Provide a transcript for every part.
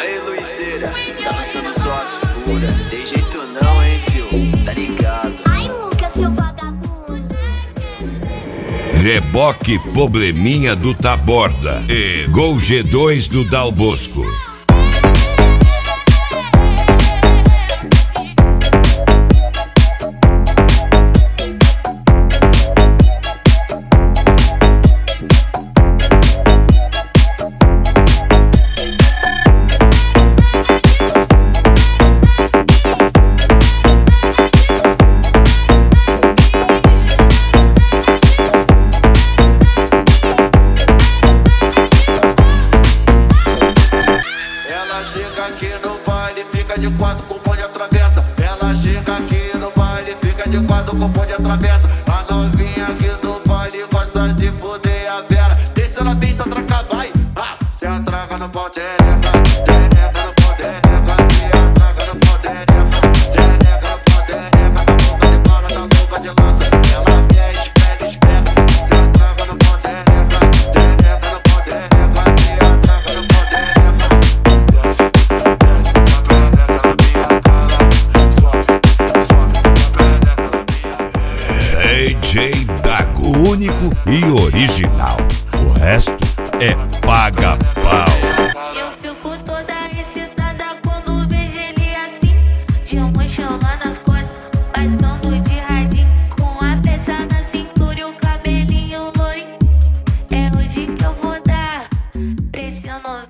Aí, Luizeira, tá lançando sorte pura. Tem jeito não, hein, fio? Tá ligado? Ai, Lucas, seu vagabundo. Reboque Probleminha do Taborda e Gol G2 do Dal Bosco. Chega aqui no baile, fica de quatro com o bonde atravessa. Ela chega aqui no baile, fica de quatro com o bonde atravessa. A novinha aqui do baile gosta de foder a Vera. Deixa ela bem, se atraca, vai. Se atraca no pau, tereca. Tereca no pau, tereca. Se atraca no pau, tereca. Tereca no pau, tereca. Na boca de bala, na boca de lança. Ela quer, espera, espera. Se atraca no pau, tereca. Tereca no pau, tereca. Se atraca no pau, tereca. DJ Dago, único e original. O resto é paga-pau. Eu fico toda excitada quando vejo ele assim, de mochila nas costas, passando de radinho, com a peça na cintura e o cabelinho lourinho. É hoje que eu vou dar pra esse novinho.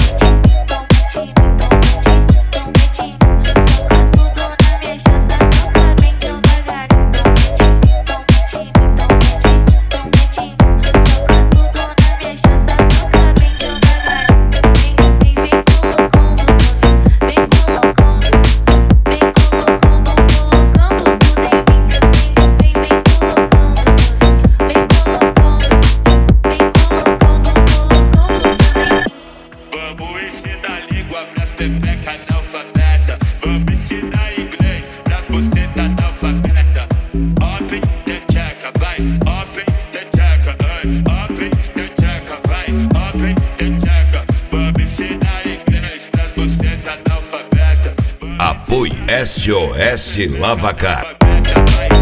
Vamos ensinar língua pras pepeca analfabeta. Vamos ensinar inglês pras buceta analfabeta. Open the checa, vai. Open the checa, open the checa, vai. Open the checa. Vamos ensinar inglês pras buceta analfabeta. Apoio SOS Lavacar. Vai.